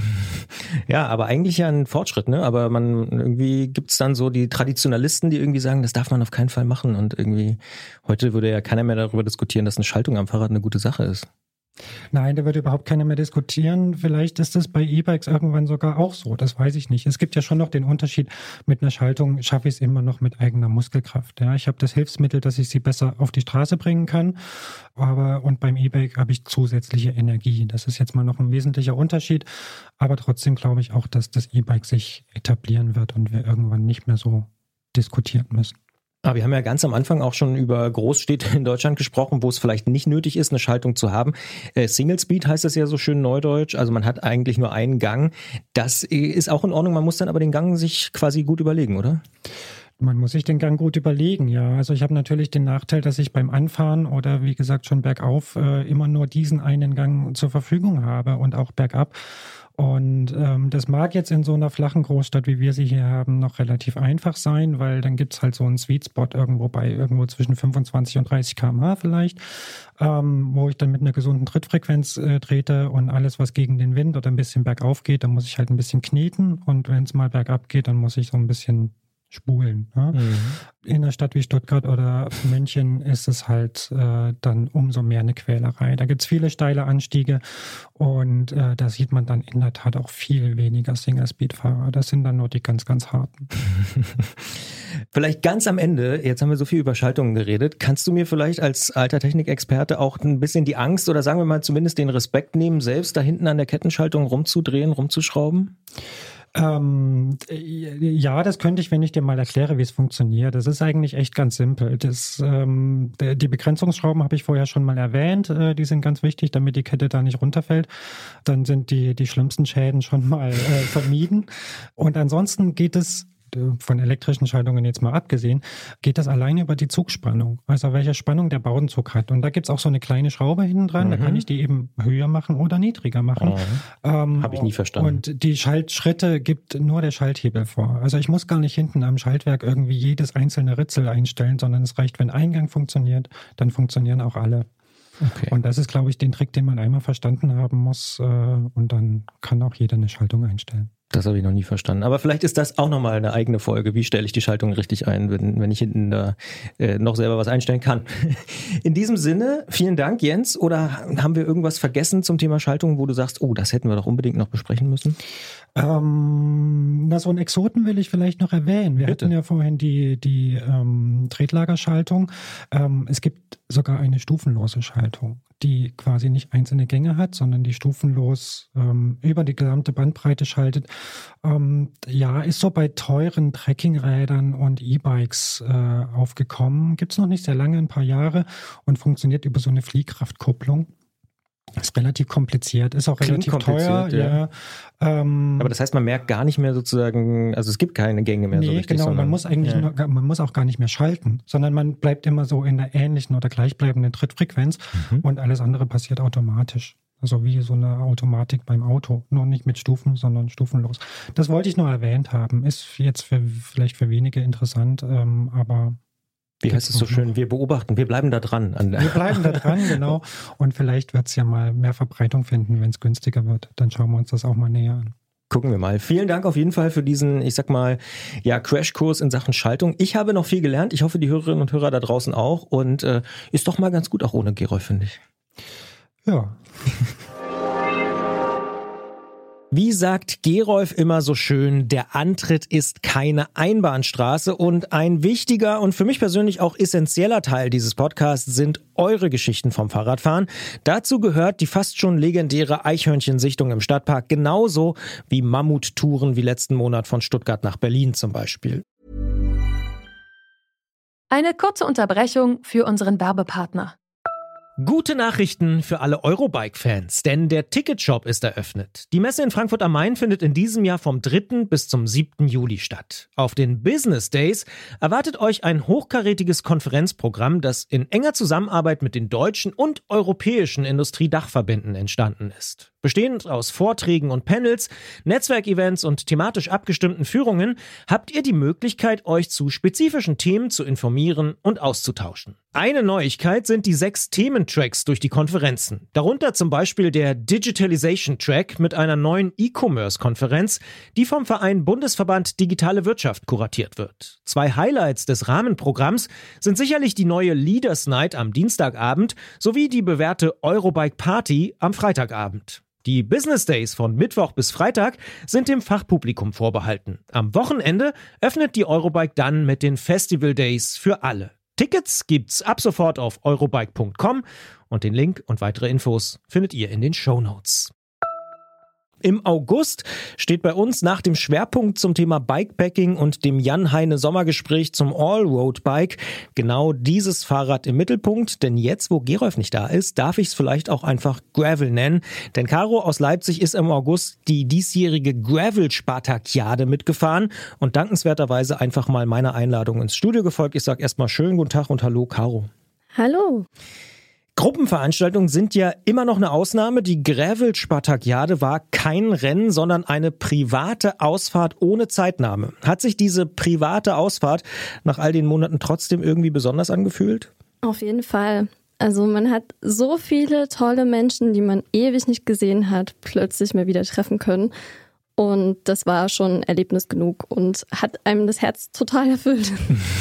Ja, aber eigentlich ja ein Fortschritt, ne? Aber man irgendwie gibt's dann so die Traditionalisten, die irgendwie sagen, das darf man auf keinen Fall machen. Und irgendwie heute würde ja keiner mehr darüber diskutieren, dass eine Schaltung am Fahrrad eine gute Sache ist. Nein, da wird überhaupt keiner mehr diskutieren. Vielleicht ist das bei E-Bikes irgendwann sogar auch so. Das weiß ich nicht. Es gibt ja schon noch den Unterschied, mit einer Schaltung schaffe ich es immer noch mit eigener Muskelkraft. Ja, ich habe das Hilfsmittel, dass ich sie besser auf die Straße bringen kann. Aber und beim E-Bike habe ich zusätzliche Energie. Das ist jetzt mal noch ein wesentlicher Unterschied. Aber trotzdem glaube ich auch, dass das E-Bike sich etablieren wird und wir irgendwann nicht mehr so diskutieren müssen. Aber wir haben ja ganz am Anfang auch schon über Großstädte in Deutschland gesprochen, wo es vielleicht nicht nötig ist, eine Schaltung zu haben. Äh, Single Speed heißt das ja so schön neudeutsch. Also man hat eigentlich nur einen Gang. Das ist auch in Ordnung. Man muss dann aber den Gang sich quasi gut überlegen, oder? Man muss sich den Gang gut überlegen, ja. Also ich habe natürlich den Nachteil, dass ich beim Anfahren oder wie gesagt schon bergauf äh, immer nur diesen einen Gang zur Verfügung habe und auch bergab. Und ähm, das mag jetzt in so einer flachen Großstadt, wie wir sie hier haben, noch relativ einfach sein, weil dann gibt's halt so einen Sweet Spot irgendwo bei irgendwo zwischen fünfundzwanzig und dreißig Kilometer pro Stunde vielleicht, ähm, wo ich dann mit einer gesunden Trittfrequenz äh, trete und alles, was gegen den Wind oder ein bisschen bergauf geht, dann muss ich halt ein bisschen kneten und wenn es mal bergab geht, dann muss ich so ein bisschen spulen. Ne? Mhm. In einer Stadt wie Stuttgart oder München ist es halt äh, dann umso mehr eine Quälerei. Da gibt's viele steile Anstiege und äh, da sieht man dann in der Tat auch viel weniger Single-Speed-Fahrer. Das sind dann nur die ganz, ganz harten. Vielleicht ganz am Ende, jetzt haben wir so viel über Schaltungen geredet, kannst du mir vielleicht als alter Technikexperte auch ein bisschen die Angst oder sagen wir mal zumindest den Respekt nehmen, selbst da hinten an der Kettenschaltung rumzudrehen, rumzuschrauben? Ähm, ja, das könnte ich, wenn ich dir mal erkläre, wie es funktioniert. Das ist eigentlich echt ganz simpel. Das, ähm, die Begrenzungsschrauben habe ich vorher schon mal erwähnt. Äh, die sind ganz wichtig, damit die Kette da nicht runterfällt. Dann sind die, die schlimmsten Schäden schon mal äh, vermieden. Und ansonsten geht es, von elektrischen Schaltungen jetzt mal abgesehen, geht das alleine über die Zugspannung. Also welche Spannung der Bowdenzug hat. Und da gibt's auch so eine kleine Schraube hinten dran, mhm. da kann ich die eben höher machen oder niedriger machen. Mhm. Ähm, Habe ich nie verstanden. Und die Schaltschritte gibt nur der Schalthebel vor. Also ich muss gar nicht hinten am Schaltwerk irgendwie jedes einzelne Ritzel einstellen, sondern es reicht, wenn ein Gang funktioniert, dann funktionieren auch alle. Okay. Und das ist, glaube ich, den Trick, den man einmal verstanden haben muss. Äh, und dann kann auch jeder eine Schaltung einstellen. Das habe ich noch nie verstanden. Aber vielleicht ist das auch nochmal eine eigene Folge. Wie stelle ich die Schaltung richtig ein, wenn, wenn ich hinten da äh, noch selber was einstellen kann? In diesem Sinne, vielen Dank, Jens. Oder haben wir irgendwas vergessen zum Thema Schaltung, wo du sagst, oh, das hätten wir doch unbedingt noch besprechen müssen? Ähm, na, so einen Exoten will ich vielleicht noch erwähnen. Wir Bitte. hatten ja vorhin die, die ähm, Tretlagerschaltung. Ähm, es gibt sogar eine stufenlose Schaltung, die quasi nicht einzelne Gänge hat, sondern die stufenlos ähm, über die gesamte Bandbreite schaltet. Ähm, ja, ist so bei teuren Trekkingrädern und E-Bikes äh, aufgekommen. Gibt's noch nicht sehr lange, ein paar Jahre und funktioniert über so eine Fliehkraftkupplung. Ist relativ kompliziert, ist auch Klingt relativ teuer. Ja. Ja. Ähm, Aber das heißt, man merkt gar nicht mehr sozusagen, also es gibt keine Gänge mehr nee, so richtig. Genau, man muss eigentlich ja. nur, man muss auch gar nicht mehr schalten, sondern man bleibt immer so in der ähnlichen oder gleichbleibenden Trittfrequenz mhm. und alles andere passiert automatisch. Also wie so eine Automatik beim Auto, nur nicht mit Stufen, sondern stufenlos. Das wollte ich nur erwähnt haben. Ist jetzt für, vielleicht für wenige interessant, ähm, aber wie heißt es so schön? Wir beobachten, wir bleiben da dran. An wir bleiben da dran, genau. Und vielleicht wird es ja mal mehr Verbreitung finden, wenn es günstiger wird. Dann schauen wir uns das auch mal näher an. Gucken wir mal. Vielen Dank auf jeden Fall für diesen, ich sag mal, ja, Crashkurs in Sachen Schaltung. Ich habe noch viel gelernt. Ich hoffe, die Hörerinnen und Hörer da draußen auch. Und äh, ist doch mal ganz gut auch ohne Gerolf, finde ich. Ja. Wie sagt Gerolf immer so schön, der Antritt ist keine Einbahnstraße und ein wichtiger und für mich persönlich auch essentieller Teil dieses Podcasts sind eure Geschichten vom Fahrradfahren. Dazu gehört die fast schon legendäre Eichhörnchensichtung im Stadtpark, genauso wie Mammuttouren wie letzten Monat von Stuttgart nach Berlin zum Beispiel. Eine kurze Unterbrechung für unseren Werbepartner. Gute Nachrichten für alle Eurobike-Fans, denn der Ticketshop ist eröffnet. Die Messe in Frankfurt am Main findet in diesem Jahr vom dritten bis zum siebten Juli statt. Auf den Business Days erwartet euch ein hochkarätiges Konferenzprogramm, das in enger Zusammenarbeit mit den deutschen und europäischen Industriedachverbänden entstanden ist. Bestehend aus Vorträgen und Panels, Netzwerkevents und thematisch abgestimmten Führungen habt ihr die Möglichkeit, euch zu spezifischen Themen zu informieren und auszutauschen. Eine Neuigkeit sind die sechs Thementracks durch die Konferenzen. Darunter zum Beispiel der Digitalization Track mit einer neuen E-Commerce-Konferenz, die vom Verein Bundesverband Digitale Wirtschaft kuratiert wird. Zwei Highlights des Rahmenprogramms sind sicherlich die neue Leaders Night am Dienstagabend sowie die bewährte Eurobike Party am Freitagabend. Die Business Days von Mittwoch bis Freitag sind dem Fachpublikum vorbehalten. Am Wochenende öffnet die Eurobike dann mit den Festival Days für alle. Tickets gibt's ab sofort auf eurobike punkt com und den Link und weitere Infos findet ihr in den Shownotes. Im August steht bei uns nach dem Schwerpunkt zum Thema Bikepacking und dem Jan-Heine-Sommergespräch zum All-Road-Bike genau dieses Fahrrad im Mittelpunkt. Denn jetzt, wo Gerolf nicht da ist, darf ich es vielleicht auch einfach Gravel nennen. Denn Caro aus Leipzig ist im August die diesjährige Gravel-Spartakiade mitgefahren und dankenswerterweise einfach mal meiner Einladung ins Studio gefolgt. Ich sage erstmal schönen guten Tag und hallo, Caro. Hallo. Gruppenveranstaltungen sind ja immer noch eine Ausnahme. Die Gravel-Spartakiade war kein Rennen, sondern eine private Ausfahrt ohne Zeitnahme. Hat sich diese private Ausfahrt nach all den Monaten trotzdem irgendwie besonders angefühlt? Auf jeden Fall. Also man hat so viele tolle Menschen, die man ewig nicht gesehen hat, plötzlich mal wieder treffen können. Und das war schon Erlebnis genug und hat einem das Herz total erfüllt.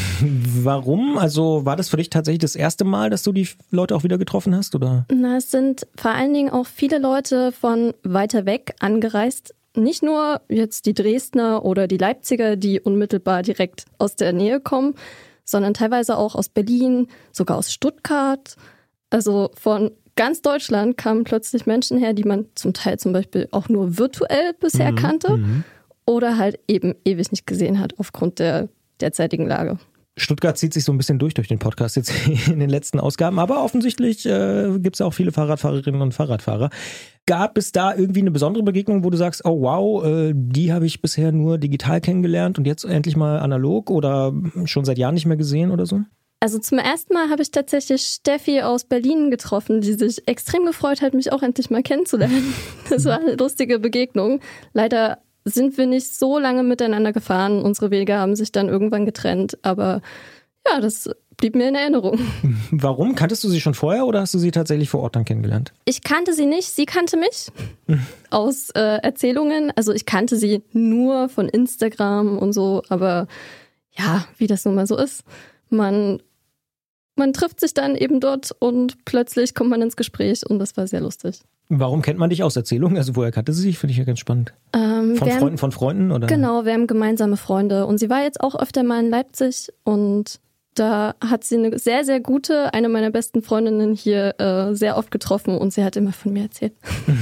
Warum? Also war das für dich tatsächlich das erste Mal, dass du die Leute auch wieder getroffen hast, oder? Na, es sind vor allen Dingen auch viele Leute von weiter weg angereist. Nicht nur jetzt die Dresdner oder die Leipziger, die unmittelbar direkt aus der Nähe kommen, sondern teilweise auch aus Berlin, sogar aus Stuttgart. Also von ganz Deutschland kamen plötzlich Menschen her, die man zum Teil zum Beispiel auch nur virtuell bisher mhm, kannte mhm. oder halt eben ewig nicht gesehen hat aufgrund der derzeitigen Lage. Stuttgart zieht sich so ein bisschen durch durch den Podcast jetzt in den letzten Ausgaben, aber offensichtlich äh, gibt es auch viele Fahrradfahrerinnen und Fahrradfahrer. Gab es da irgendwie eine besondere Begegnung, wo du sagst, oh wow, äh, die habe ich bisher nur digital kennengelernt und jetzt endlich mal analog oder schon seit Jahren nicht mehr gesehen oder so? Also zum ersten Mal habe ich tatsächlich Steffi aus Berlin getroffen, die sich extrem gefreut hat, mich auch endlich mal kennenzulernen. Das war eine lustige Begegnung. Leider sind wir nicht so lange miteinander gefahren. Unsere Wege haben sich dann irgendwann getrennt. Aber ja, das blieb mir in Erinnerung. Warum? Kanntest du sie schon vorher oder hast du sie tatsächlich vor Ort dann kennengelernt? Ich kannte sie nicht, sie kannte mich aus äh, Erzählungen. Also ich kannte sie nur von Instagram und so. Aber ja, wie das nun mal so ist. Man... Man trifft sich dann eben dort und plötzlich kommt man ins Gespräch und das war sehr lustig. Warum kennt man dich aus Erzählungen? Also woher kannte sie sich? Finde ich ja ganz spannend. Ähm, von Freunden haben, von Freunden? Oder? Genau, wir haben gemeinsame Freunde und sie war jetzt auch öfter mal in Leipzig und da hat sie eine sehr, sehr gute, eine meiner besten Freundinnen hier äh, sehr oft getroffen und sie hat immer von mir erzählt.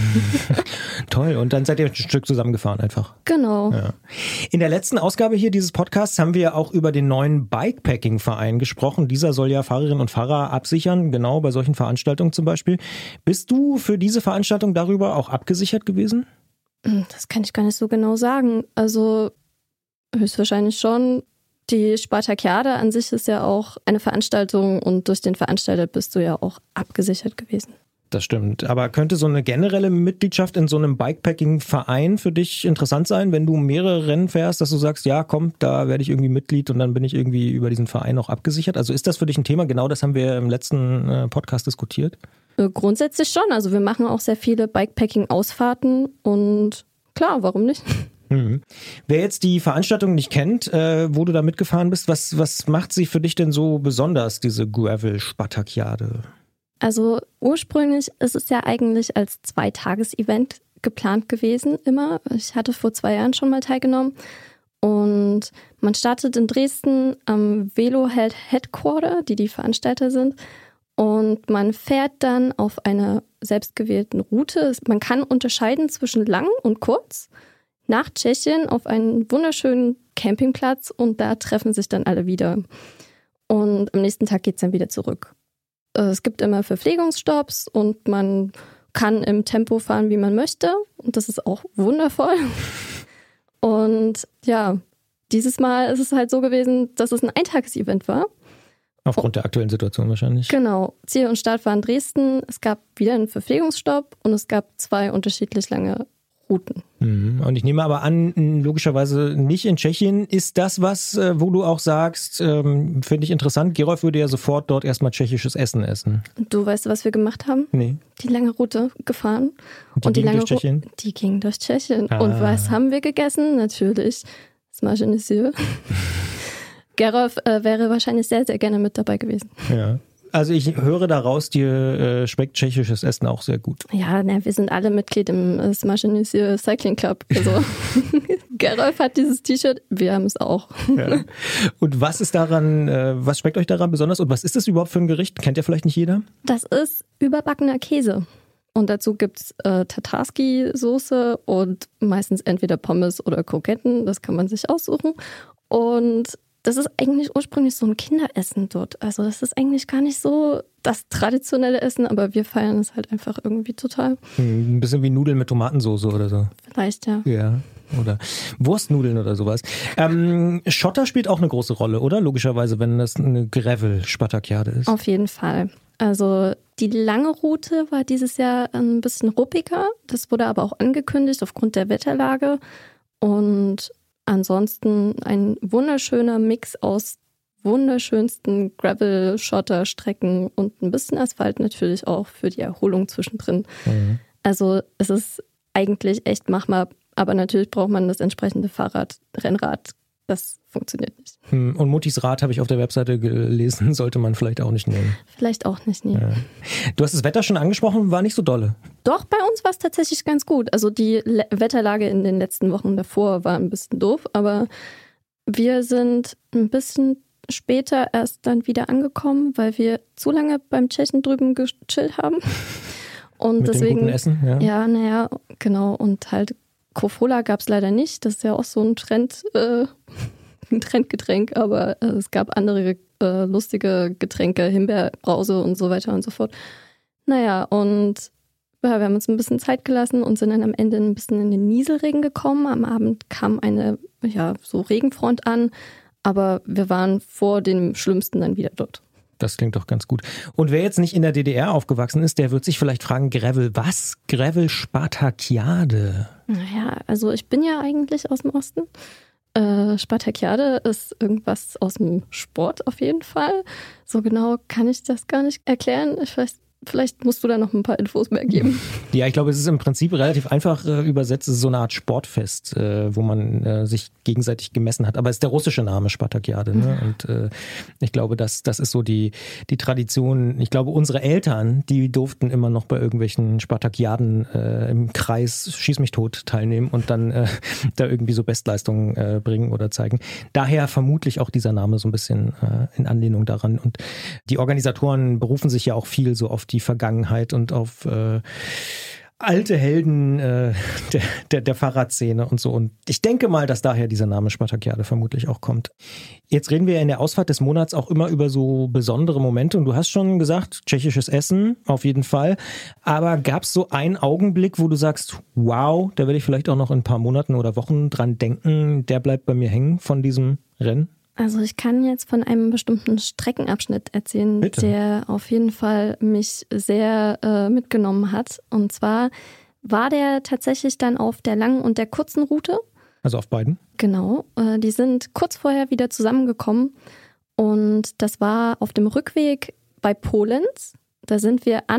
Toll, und dann seid ihr ein Stück zusammengefahren einfach. Genau. Ja. In der letzten Ausgabe hier dieses Podcasts haben wir ja auch über den neuen Bikepacking-Verein gesprochen. Dieser soll ja Fahrerinnen und Fahrer absichern, genau bei solchen Veranstaltungen zum Beispiel. Bist du für diese Veranstaltung darüber auch abgesichert gewesen? Das kann ich gar nicht so genau sagen. Also höchstwahrscheinlich schon. Die Spartakiade an sich ist ja auch eine Veranstaltung und durch den Veranstalter bist du ja auch abgesichert gewesen. Das stimmt. Aber könnte so eine generelle Mitgliedschaft in so einem Bikepacking-Verein für dich interessant sein, wenn du mehrere Rennen fährst, dass du sagst, ja komm, da werde ich irgendwie Mitglied und dann bin ich irgendwie über diesen Verein auch abgesichert? Also ist das für dich ein Thema? Genau das haben wir im letzten Podcast diskutiert. Grundsätzlich schon. Also wir machen auch sehr viele Bikepacking-Ausfahrten und klar, warum nicht? Mhm. Wer jetzt die Veranstaltung nicht kennt, äh, wo du da mitgefahren bist, was, was macht sie für dich denn so besonders, diese Gravel-Spartakiade? Also ursprünglich ist es ja eigentlich als Zweitages-Event geplant gewesen immer. Ich hatte vor zwei Jahren schon mal teilgenommen. Und man startet in Dresden am Veloheld Headquarter, die die Veranstalter sind. Und man fährt dann auf einer selbstgewählten Route. Man kann unterscheiden zwischen lang und kurz nach Tschechien auf einen wunderschönen Campingplatz und da treffen sich dann alle wieder. Und am nächsten Tag geht es dann wieder zurück. Es gibt immer Verpflegungsstopps und man kann im Tempo fahren, wie man möchte. Und das ist auch wundervoll. Und ja, dieses Mal ist es halt so gewesen, dass es ein Eintages-Event war. Aufgrund der aktuellen Situation wahrscheinlich. Genau. Ziel und Start war in Dresden. Es gab wieder einen Verpflegungsstopp und es gab zwei unterschiedlich lange Routen. Mhm. Und ich nehme aber an, logischerweise nicht in Tschechien. Ist das was, wo du auch sagst, ähm, finde ich interessant, Gerolf würde ja sofort dort erstmal tschechisches Essen essen. Du weißt, was wir gemacht haben? Nee. Die lange Route gefahren. Und die, und die ging lange durch Tschechien? Ru- die ging durch Tschechien. Ah. Und was haben wir gegessen? Natürlich Smash Monsieur. Gerolf äh, wäre wahrscheinlich sehr, sehr gerne mit dabei gewesen. Ja. Also ich höre daraus, dir äh, schmeckt tschechisches Essen auch sehr gut. Ja, na, wir sind alle Mitglied im äh, Smash Monsieur Cycling Club. Also Gerolf hat dieses T-Shirt, wir haben es auch. Ja. Und was ist daran, äh, was schmeckt euch daran besonders und was ist das überhaupt für ein Gericht? Kennt ja vielleicht nicht jeder? Das ist überbackener Käse. Und dazu gibt es äh, Tatarski-Soße und meistens entweder Pommes oder Kroketten. Das kann man sich aussuchen. Und das ist eigentlich ursprünglich so ein Kinderessen dort. Also das ist eigentlich gar nicht so das traditionelle Essen, aber wir feiern es halt einfach irgendwie total. Ein bisschen wie Nudeln mit Tomatensauce oder so. Vielleicht, ja. Ja, oder Wurstnudeln oder sowas. Ähm, Schotter spielt auch eine große Rolle, oder? Logischerweise, wenn das eine Gravel-Spartakiade ist. Auf jeden Fall. Also die lange Route war dieses Jahr ein bisschen ruppiger. Das wurde aber auch angekündigt aufgrund der Wetterlage. Und ansonsten ein wunderschöner Mix aus wunderschönsten Gravel-Schotter-Strecken und ein bisschen Asphalt natürlich auch für die Erholung zwischendrin. Mhm. Also es ist eigentlich echt machbar, aber natürlich braucht man das entsprechende Fahrrad, Rennrad. Das funktioniert nicht. Und Muttis Rat habe ich auf der Webseite gelesen, sollte man vielleicht auch nicht nehmen. Vielleicht auch nicht nehmen. Ja. Du hast das Wetter schon angesprochen, war nicht so dolle. Doch, bei uns war es tatsächlich ganz gut. Also die Le- Wetterlage in den letzten Wochen davor war ein bisschen doof, aber wir sind ein bisschen später erst dann wieder angekommen, weil wir zu lange beim Tschechen drüben gechillt haben. Und Mit deswegen, dem guten Essen, ja. Ja, naja, genau. Und halt Coca-Cola gab es leider nicht. Das ist ja auch so ein Trend, äh, ein Trendgetränk, aber äh, es gab andere äh, lustige Getränke, Himbeerbrause und so weiter und so fort. Naja, und ja, wir haben uns ein bisschen Zeit gelassen und sind dann am Ende ein bisschen in den Nieselregen gekommen. Am Abend kam eine, ja, so Regenfront an, aber wir waren vor dem Schlimmsten dann wieder dort. Das klingt doch ganz gut. Und wer jetzt nicht in der D D R aufgewachsen ist, der wird sich vielleicht fragen, Gravel, was? Gravel-Spartakiade? Naja, also ich bin ja eigentlich aus dem Osten. Äh, Spartakiade ist irgendwas aus dem Sport auf jeden Fall. So genau kann ich das gar nicht erklären. Ich weiß, vielleicht musst du da noch ein paar Infos mehr geben. Ja, ich glaube, es ist im Prinzip relativ einfach äh, übersetzt. Es ist so eine Art Sportfest, äh, wo man äh, sich gegenseitig gemessen hat. Aber es ist der russische Name Spartakiade. Ne? Und äh, ich glaube, das, das ist so die, die Tradition. Ich glaube, unsere Eltern, die durften immer noch bei irgendwelchen Spartakiaden äh, im Kreis Schieß mich tot teilnehmen und dann äh, da irgendwie so Bestleistungen äh, bringen oder zeigen. Daher vermutlich auch dieser Name so ein bisschen äh, in Anlehnung daran. Und die Organisatoren berufen sich ja auch viel so auf die Vergangenheit und auf äh, alte Helden äh, der, der, der Fahrradszene und so. Und ich denke mal, dass daher dieser Name Spartakiade vermutlich auch kommt. Jetzt reden wir ja in der Ausfahrt des Monats auch immer über so besondere Momente. Und du hast schon gesagt, tschechisches Essen, auf jeden Fall. Aber gab es so einen Augenblick, wo du sagst, wow, da werde ich vielleicht auch noch in ein paar Monaten oder Wochen dran denken, der bleibt bei mir hängen von diesem Rennen? Also ich kann jetzt von einem bestimmten Streckenabschnitt erzählen, Bitte. Der auf jeden Fall mich sehr äh, mitgenommen hat. Und zwar war der tatsächlich dann auf der langen und der kurzen Route. Also auf beiden? Genau, äh, die sind kurz vorher wieder zusammengekommen. Und das war auf dem Rückweg bei Polenz. Da sind wir an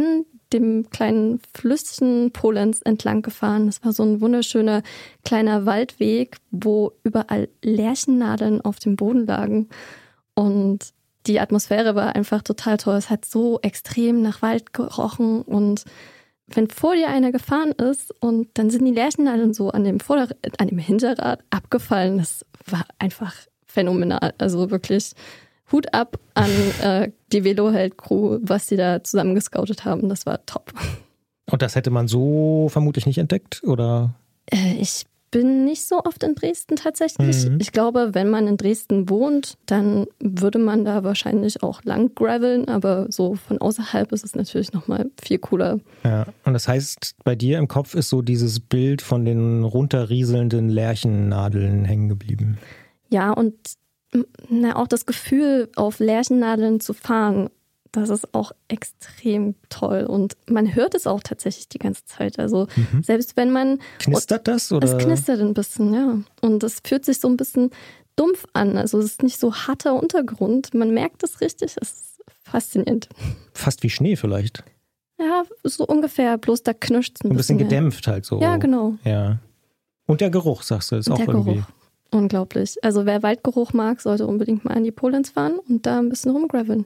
dem kleinen Flüsschen Polenz entlang gefahren. Das war so ein wunderschöner kleiner Waldweg, wo überall Lärchennadeln auf dem Boden lagen. Und die Atmosphäre war einfach total toll. Es hat so extrem nach Wald gerochen. Und wenn vor dir einer gefahren ist und dann sind die Lärchennadeln so an dem, Vorder- an dem Hinterrad abgefallen, das war einfach phänomenal. Also wirklich Hut ab an äh, die Veloheld-Crew, was sie da zusammen gescoutet haben. Das war top. Und das hätte man so vermutlich nicht entdeckt, oder? Äh, ich bin nicht so oft in Dresden tatsächlich. Mhm. Ich glaube, wenn man in Dresden wohnt, dann würde man da wahrscheinlich auch lang graveln, aber so von außerhalb ist es natürlich nochmal viel cooler. Ja, und das heißt, bei dir im Kopf ist so dieses Bild von den runterrieselnden Lärchennadeln hängen geblieben. Ja, und na, auch das Gefühl, auf Lärchennadeln zu fahren, das ist auch extrem toll. Und man hört es auch tatsächlich die ganze Zeit. Also mhm. selbst wenn man... Knistert das? Oder? Es knistert ein bisschen, ja. Und es fühlt sich so ein bisschen dumpf an. Also es ist nicht so harter Untergrund. Man merkt es richtig. Es ist faszinierend. Fast wie Schnee vielleicht. Ja, so ungefähr. Bloß da knirscht es ein, ein bisschen. Ein bisschen mehr. gedämpft halt so. Ja, genau. Ja. Und der Geruch, sagst du, ist Und auch der irgendwie... Geruch. Unglaublich. Also wer Waldgeruch mag, sollte unbedingt mal an die Polenz fahren und da ein bisschen rumgraveln.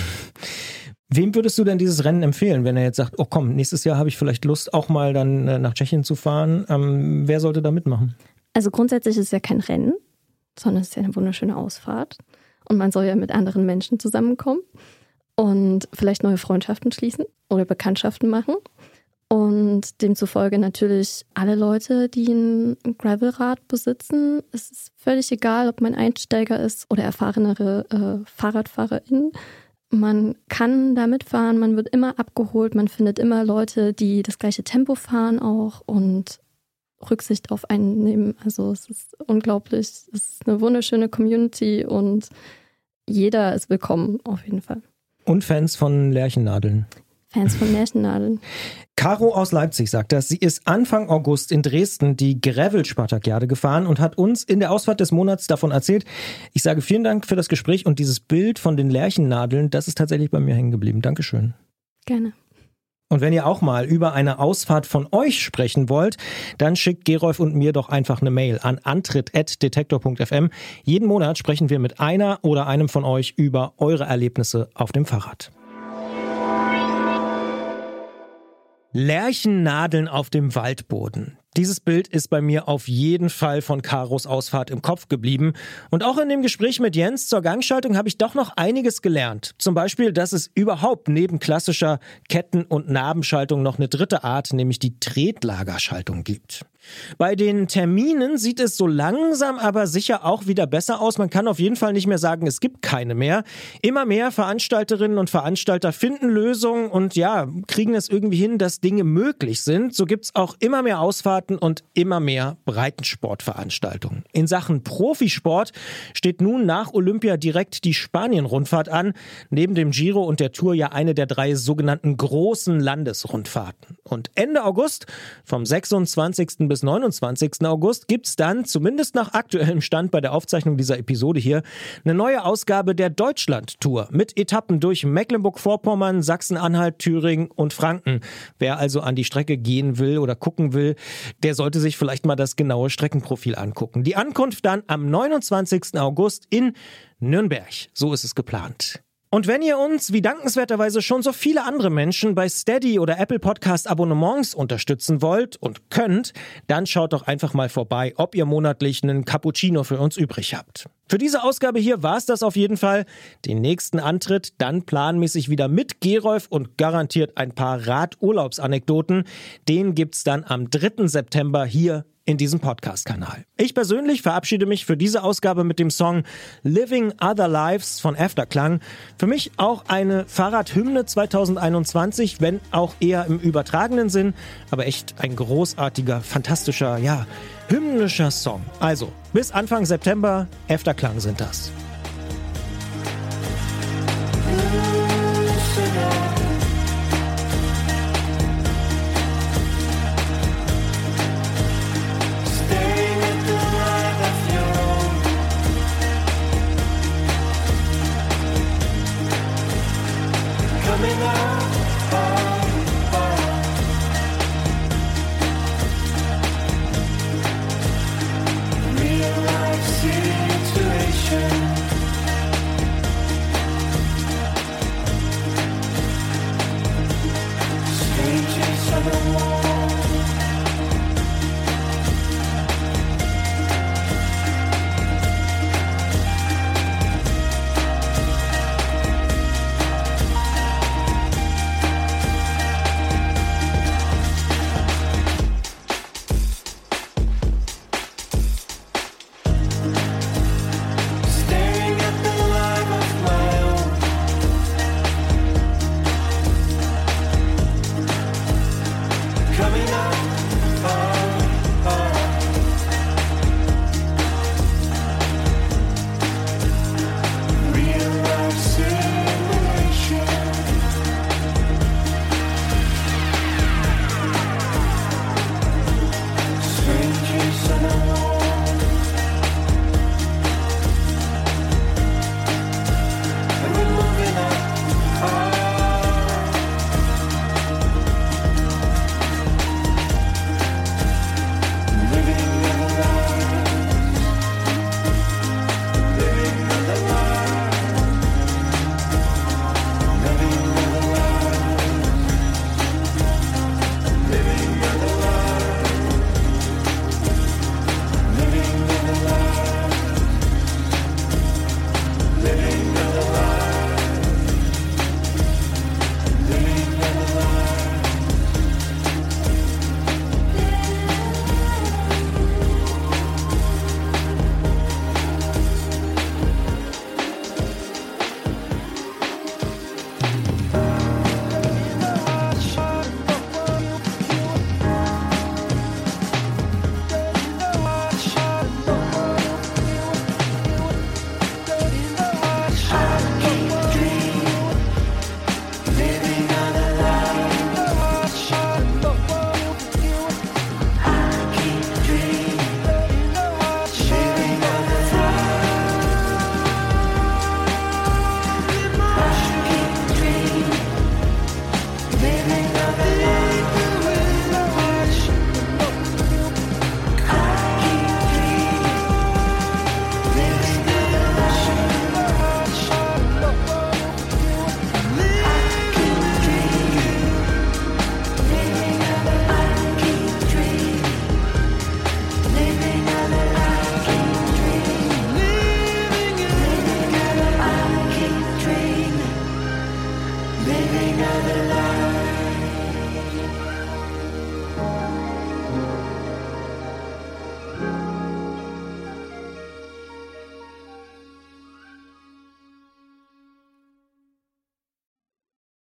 Wem würdest du denn dieses Rennen empfehlen, wenn er jetzt sagt, oh komm, nächstes Jahr habe ich vielleicht Lust, auch mal dann nach Tschechien zu fahren? Ähm, wer sollte da mitmachen? Also grundsätzlich ist es ja kein Rennen, sondern es ist ja eine wunderschöne Ausfahrt. Und man soll ja mit anderen Menschen zusammenkommen und vielleicht neue Freundschaften schließen oder Bekanntschaften machen. Und demzufolge natürlich alle Leute, die ein Gravelrad besitzen. Es ist völlig egal, ob man Einsteiger ist oder erfahrenere äh, FahrradfahrerInnen. Man kann da mitfahren, man wird immer abgeholt, man findet immer Leute, die das gleiche Tempo fahren auch und Rücksicht auf einen nehmen. Also es ist unglaublich, es ist eine wunderschöne Community und jeder ist willkommen auf jeden Fall. Und Fans von Lärchennadeln. Fans von Lärchennadeln. Caro aus Leipzig sagt das. Sie ist Anfang August in Dresden die Gravel-Spartakiade gefahren und hat uns in der Ausfahrt des Monats davon erzählt. Ich sage vielen Dank für das Gespräch und dieses Bild von den Lärchennadeln, das ist tatsächlich bei mir hängen geblieben. Dankeschön. Gerne. Und wenn ihr auch mal über eine Ausfahrt von euch sprechen wollt, dann schickt Gerolf und mir doch einfach eine Mail an antritt at detektor punkt f m. Jeden Monat sprechen wir mit einer oder einem von euch über eure Erlebnisse auf dem Fahrrad. Lärchennadeln auf dem Waldboden. Dieses Bild ist bei mir auf jeden Fall von Karos Ausfahrt im Kopf geblieben. Und auch in dem Gespräch mit Jens zur Gangschaltung habe ich doch noch einiges gelernt. Zum Beispiel, dass es überhaupt neben klassischer Ketten- und Nabenschaltung noch eine dritte Art, nämlich die Tretlagerschaltung gibt. Bei den Terminen sieht es so langsam aber sicher auch wieder besser aus. Man kann auf jeden Fall nicht mehr sagen, es gibt keine mehr. Immer mehr Veranstalterinnen und Veranstalter finden Lösungen und ja, kriegen es irgendwie hin, dass Dinge möglich sind. So gibt es auch immer mehr Ausfahrten und immer mehr Breitensportveranstaltungen. In Sachen Profisport steht nun nach Olympia direkt die Spanien-Rundfahrt an. Neben dem Giro und der Tour ja eine der drei sogenannten großen Landesrundfahrten. Und Ende August, vom sechsundzwanzigsten bis neunundzwanzigsten August, gibt es dann, zumindest nach aktuellem Stand bei der Aufzeichnung dieser Episode hier, eine neue Ausgabe der Deutschland-Tour mit Etappen durch Mecklenburg-Vorpommern, Sachsen-Anhalt, Thüringen und Franken. Wer also an die Strecke gehen will oder gucken will, der sollte sich vielleicht mal das genaue Streckenprofil angucken. Die Ankunft dann am neunundzwanzigsten August in Nürnberg. So ist es geplant. Und wenn ihr uns, wie dankenswerterweise schon so viele andere Menschen, bei Steady oder Apple Podcast Abonnements unterstützen wollt und könnt, dann schaut doch einfach mal vorbei, ob ihr monatlich einen Cappuccino für uns übrig habt. Für diese Ausgabe hier war es das auf jeden Fall. Den nächsten Antritt dann planmäßig wieder mit Gerolf und garantiert ein paar Radurlaubsanekdoten. Den gibt's dann am dritten September hier in diesem Podcast-Kanal. Ich persönlich verabschiede mich für diese Ausgabe mit dem Song Living Other Lives von Afterklang. Für mich auch eine Fahrradhymne zweitausendeinundzwanzig, wenn auch eher im übertragenen Sinn, aber echt ein großartiger, fantastischer, ja, hymnischer Song. Also, bis Anfang September, Afterklang sind das. Coming out.